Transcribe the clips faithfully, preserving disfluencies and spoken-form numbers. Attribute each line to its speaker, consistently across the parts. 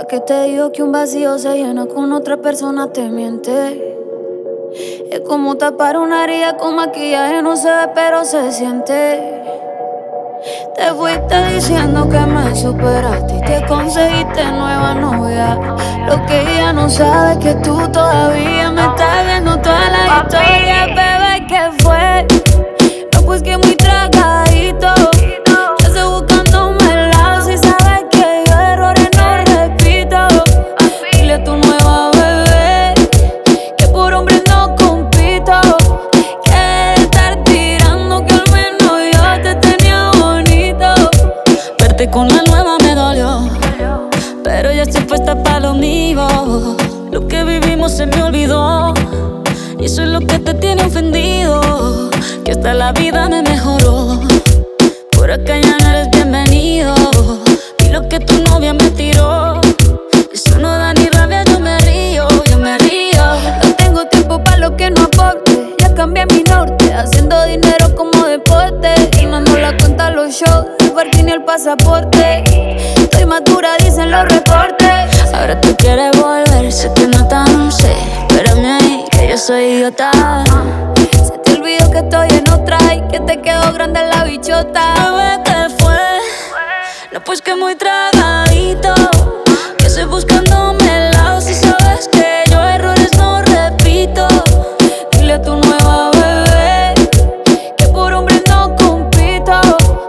Speaker 1: que te digo que un vacío se llena con otra persona te miente. Es como tapar una herida con maquillaje, no se ve pero se siente. Te fuiste diciendo que me superaste y que conseguiste nueva novia. Lo que ella no sabe es que tú todavía me estás viendo toda la historia. Bebé, ¿qué fue? No, pues que muy tragadito. Ya estoy buscándome el lado. Si sabes que yo errores no repito. Dile a tu nueva bebé que por hombre no compito. Que estar tirando que al menos yo te tenía bonito. Verte con la nueva me dolió, pero ya estoy puesta pa' lo mío. Lo que vivimos se me olvidó y eso es lo que te tiene ofendido. Que hasta la vida me mejoró. Por acá ya no eres bienvenido. Y lo que tu novia me tiró, eso no da ni rabia, yo me río, yo me río. No tengo tiempo pa' lo que no aporte. Ya cambié mi norte, haciendo dinero como deporte. Y no nos la cuenta los shows, el parking y el pasaporte. Estoy madura, dicen los reportes. Ahora tú quieres volver, sé que no tan sé. Espérame ahí, que yo soy idiota. Se te olvidó que estoy en otra y que te quedó grande la bichota. Bebé, ¿qué fue? No, pues que muy tragadito. Que estoy buscándome el lado. Si sabes que yo errores no repito. Dile a tu nueva bebé que por hombre no compito.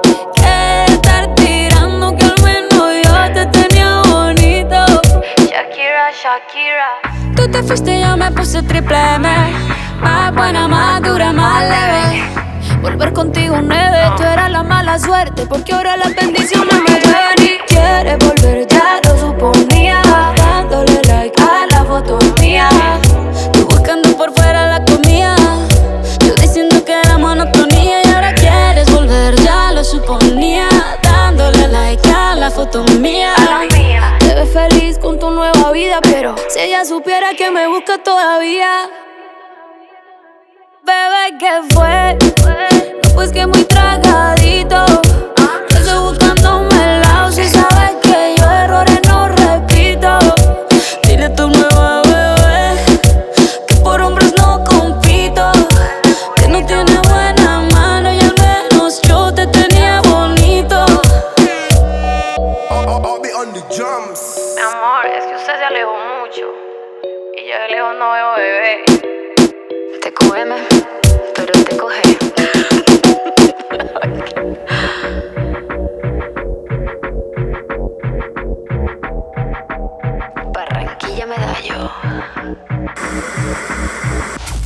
Speaker 1: Que estar tirando que al menos yo te tenía bonito. Shakira, Shakira. Tú te fuiste y yo me puse triple M. Más buena, más dura, más leve. Volver contigo nueve, tú eras la mala suerte, porque ahora las bendiciones me llueven. Y quieres volver, ya lo suponía, dándole like a la foto mía. Tú buscando por fuera la comida, yo diciendo que era monotonía. Y ahora quieres volver, ya lo suponía, dándole like a la foto mía. Te ves feliz con tu nueva vida, pero si ella supiera que me busca todavía. Bebé, ¿qué fue? No, pues que muy tragadito. Yo estoy buscándome el lado. Si sabes que yo errores no repito. Dile a tu nueva bebé que por hombres no compito. Que no tiene buena mano y al menos yo te tenía bonito.
Speaker 2: I'll, I'll, I'll be on the drums.
Speaker 3: Mi amor, es que usted se alejó mucho y yo de lejos no veo bebé. Te cógeme, pero te coge. Barranquilla Medallo.